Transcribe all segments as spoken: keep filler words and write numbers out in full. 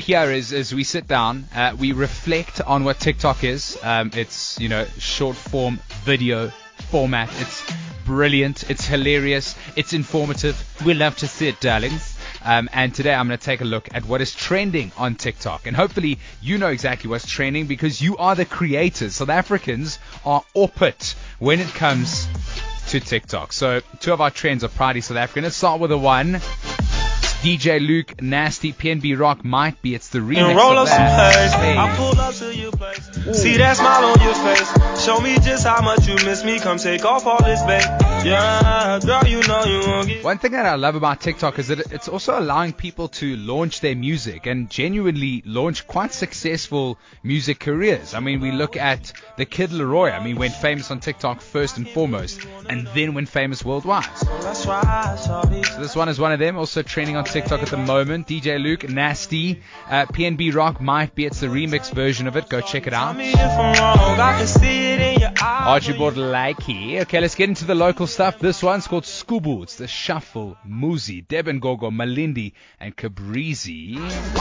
here is, as we sit down, uh, we reflect on what TikTok is. Um, it's, you know, short form video format. It's brilliant. It's hilarious. It's informative. We love to see it, darlings. Um, and today I'm going to take a look at what is trending on TikTok. And hopefully you know exactly what's trending because you are the creators. South Africans are up it when it comes to TikTok. So two of our trends are proudly South African. Let's start with the one. D J Luke, Nasty, P N B Rock, Might Be. It's the remix roll of up that. some Hey. I pull up to your place. See that smile on your face. Show me just how much you miss me. Come take off all this bait. Yeah, girl, you know you won't get. One thing that I love about TikTok is that it's also allowing people to launch their music and genuinely launch quite successful music careers. I mean, we look at the Kid Leroy. I mean, went famous on TikTok first and foremost, and then went famous worldwide. That's why, shorty. So this one is one of them, also trending on TikTok at the moment. D J Luke, Nasty, uh, P N B Rock, Might Be. It's the remix version of it. Go check it Tell out. me if I'm wrong. I can see it in your eyes. Archibald Likey. Okay, let's get into the local stuff. This one's called Skubu. It's the Shuffle, Muzi, Deben Gogo, Malindi, and Cabrizi.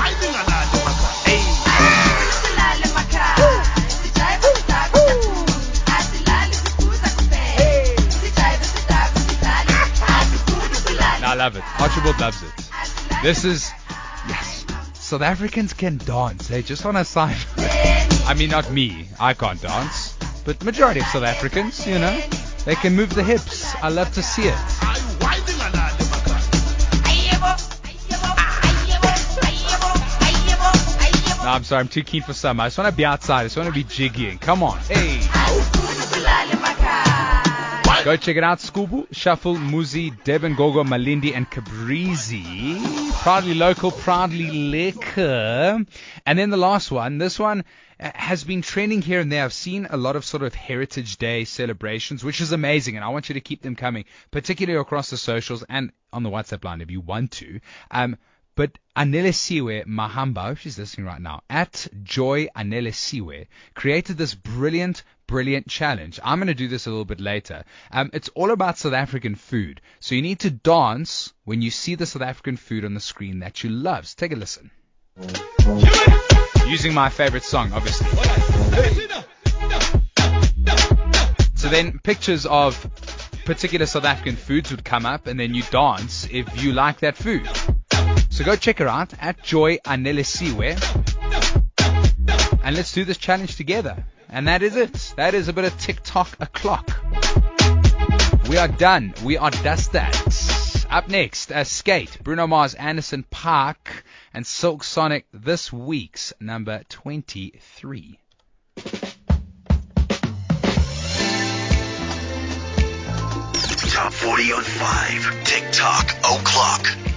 I love it. Archibald loves it. This is, yes, South Africans can dance. They just on a side. I mean, not me. I can't dance. But majority of South Africans, you know, they can move the hips. I love to see it. No, I'm sorry. I'm too keen for summer. I just want to be outside. I just want to be jiggying. Come on. Hey. Go check it out. Skubu, Shuffle, Muzi, Deben Gogo, Malindi, and Cabrizi. Proudly local, proudly liquor. And then the last one. This one uh, has been trending here and there. I've seen a lot of sort of Heritage Day celebrations, which is amazing. And I want you to keep them coming, particularly across the socials and on the WhatsApp line if you want to. Um, But Anelesiwe Mahamba, I hope she's listening right now, at Joy Anelesiwe, created this brilliant, brilliant challenge. I'm going to do this a little bit later. Um, it's all about South African food. So you need to dance when you see the South African food on the screen that you love. So take a listen. Using my favorite song, obviously. So then pictures of particular South African foods would come up, and then you dance if you like that food. So go check her out at Joy Anelesiwe. And let's do this challenge together. And that is it. That is a bit of TikTok o'clock. We are done. We are dusted. Up next, uh, Skate, Bruno Mars, Anderson .Paak, and Silk Sonic, this week's number twenty-three. Top forty on five, TikTok o'clock.